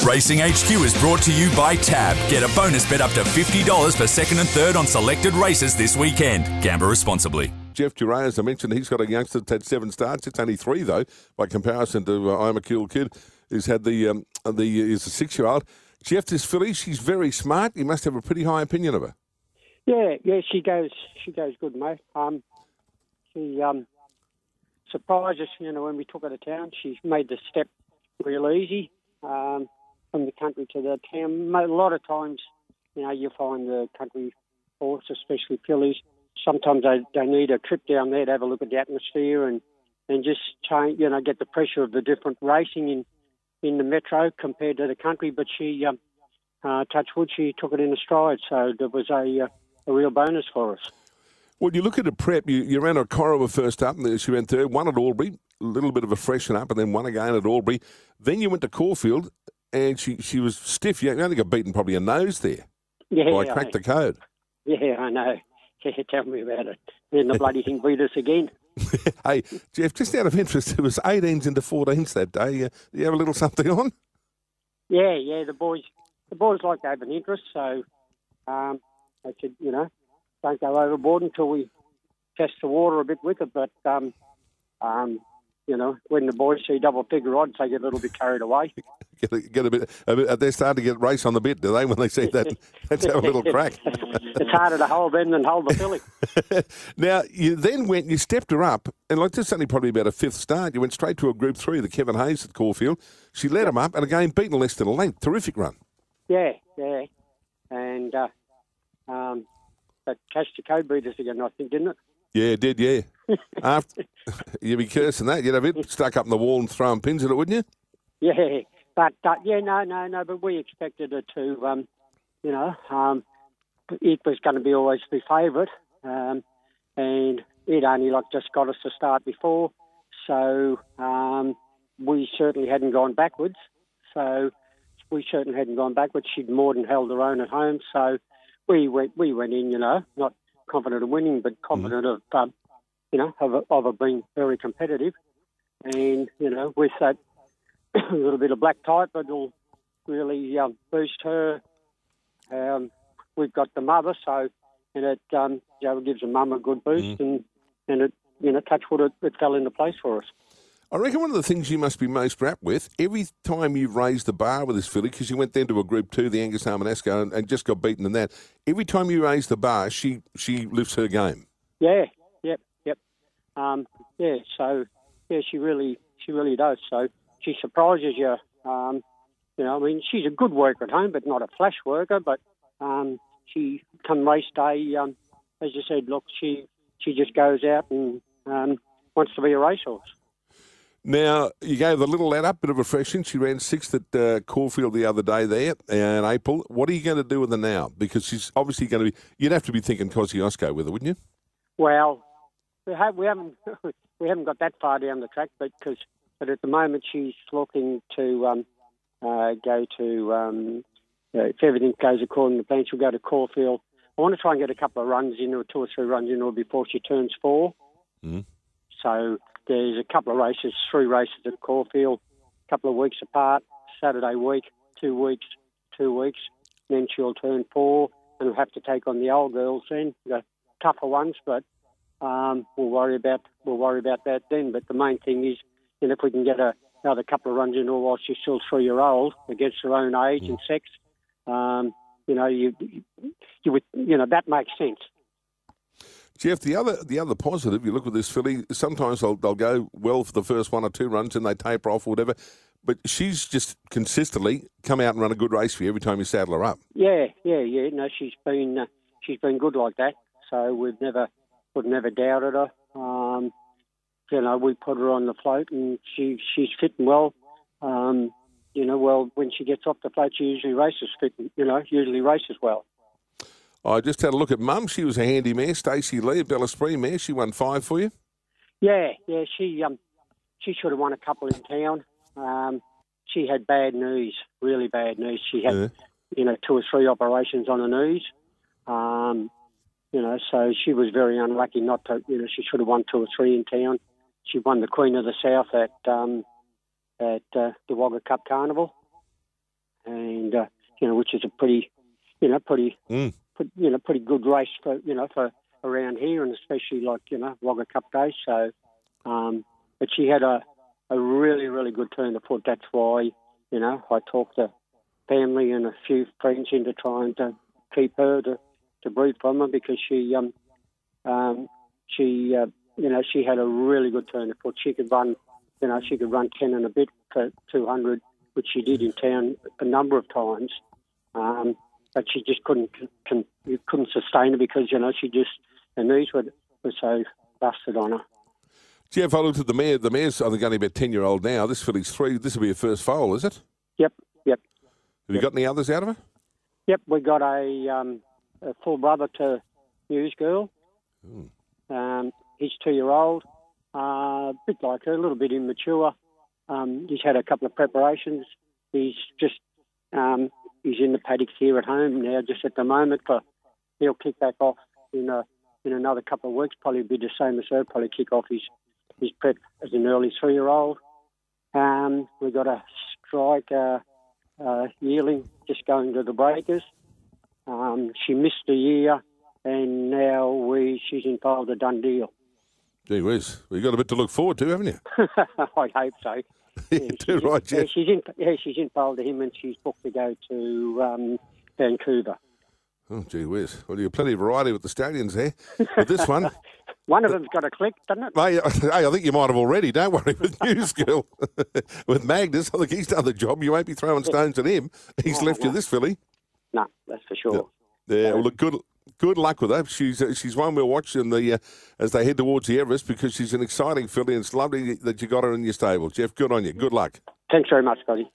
Racing HQ is brought to you by Tab. Get a bonus bet up to $50 for second and third on selected races this weekend. Gamble responsibly. Jeff Duray, as I mentioned, he's got a youngster that's had 7 starts. It's only 3, though, by comparison to I'm a Cool Kid, who's had is a 6-year-old. Jeff, this filly, she's very smart. You must have a pretty high opinion of her. Yeah, she goes good, mate. She surprised us, when we took her to town. She made the step real easy from the country to the town. A lot of times, you find the country horse, especially fillies, sometimes they need a trip down there to have a look at the atmosphere and just change, get the pressure of the different racing in the metro compared to the country. But she, touch wood, she took it in a stride. So there was a real bonus for us. Well, you look at the prep, you ran a Corowa first up, and she ran third, won at Albury, a little bit of a freshen up, and then won again at Albury. Then you went to Caulfield, and she was stiff. You only got beaten probably a nose there. Yeah, I cracked the code. Yeah, I know. Yeah, tell me about it. Then the bloody thing beat us again. Hey, Jeff, just out of interest, it was 18s into 14s that day. You have a little something on? Yeah, the boys like to have an interest, so they said, don't go overboard until we test the water a bit with it. But, when the boys see double-figure odds, they get a little bit carried away. Get a bit. They're starting to get race on the bit, do they, when they see that? Let's have a little crack. It's harder to hold them than hold the filly. Now, you then you stepped her up, and this only probably about a 5th start. You went straight to a Group 3, the Kevin Hayes at Caulfield. She led him up, and again, beaten less than a length. Terrific run. Yeah. And that Cash to Code beat us again, I think, didn't it? Yeah, it did, yeah. After, you'd be cursing that. You'd have it stuck up in the wall and throwing pins at it, wouldn't you? Yeah, but, no, but we expected it to, it was going to be always the favourite, and it only just got us to start before, so we certainly hadn't gone backwards. She'd more than held her own at home, so we went in, not confident of winning, but confident of her being very competitive. And, with that a little bit of black type, it'll really boost her. We've got the mother, so, and it gives the mum a good boost, and it, touch wood, it fell into place for us. I reckon one of the things you must be most wrapped with, every time you've raised the bar with this filly, because you went then to a Group 2, the Angus Armanesco, and just got beaten in that, every time you raise the bar, she lifts her game. Yeah, yep. She really does. So she surprises you. She's a good worker at home, but not a flash worker. But she, come race day, as you said, look, she just goes out and wants to be a racehorse. Now, you gave the little lad up, bit of a freshen. She ran 6th at Caulfield the other day there in April. What are you going to do with her now? Because she's obviously going to be... You'd have to be thinking Kosciuszko with her, wouldn't you? Well, we haven't got that far down the track, but at the moment she's looking to go to... if everything goes according to plan, she'll go to Caulfield. I want to try and get a couple of runs in her, 2 or 3 runs in her before she turns 4. Mm. So... There's a couple of races, 3 races at Caulfield, a couple of weeks apart, Saturday week, 2 weeks, then she'll turn 4, and we'll have to take on the old girls then, the tougher ones, but we'll worry about that then. But the main thing is, if we can get another couple of runs in her while she's still 3-year-old, against her own age and sex, you would, that makes sense. Jeff, the other positive, you look at this filly, sometimes they'll go well for the first 1 or 2 runs and they taper off or whatever, but she's just consistently come out and run a good race for you every time you saddle her up. Yeah. No, she's been good like that, so we've never doubted her. We put her on the float and she's fitting well. When she gets off the float, she usually races well. I just had a look at Mum. She was a handy mare. Stacey Lee, a Bella Spree mare. She won 5 for you. Yeah. She should have won a couple in town. She had bad knees, really bad knees. She had 2 or 3 operations on her knees. So she was very unlucky not to. She should have won 2 or 3 in town. She won the Queen of the South at the Wagga Cup Carnival. and which is a pretty good race for around here, and especially Wagga Cup Day. So, but she had a really, really good turn of foot. That's why I talked to family and a few friends into trying to keep her to breed from her, because she had a really good turn of foot. She could run 10 and a bit for 200, which she did in town a number of times. But she just couldn't sustain it because her knees were so busted on her. Jeff, I looked at the mare. The mare's I think only about 10-year-old now. This filly's 3. This will be her first foal, is it? Yep. Have you got any others out of her? Yep, we got a full brother to News Girl. He's 2-year-old, a bit like her, a little bit immature. He's had a couple of preparations. He's just he's in the paddock here at home now, just at the moment. But he'll kick back off in another couple of weeks. Probably be the same as her. Probably kick off his prep as an early 3-year-old. We've got a strike yearling just going to the breakers. She missed a year, and now she's involved a done deal. Gee whiz, well, you've got a bit to look forward to, haven't you? I hope so. You do right, Jeff. She's involved him, and she's booked to go to Vancouver. Oh, gee whiz. Well, you've plenty of variety with the stallions there. But this one... One of them's got a click, doesn't it? Hey, I think you might have already. Don't worry with News Girl. With Magnus, I think he's done the job. You won't be throwing stones at him. He's left you this filly. No, that's for sure. Yeah, well, look, good luck with her. She's one we'll watch as they head towards the Everest, because she's an exciting filly, and it's lovely that you got her in your stable. Jeff, good on you. Good luck. Thanks very much, Scotty.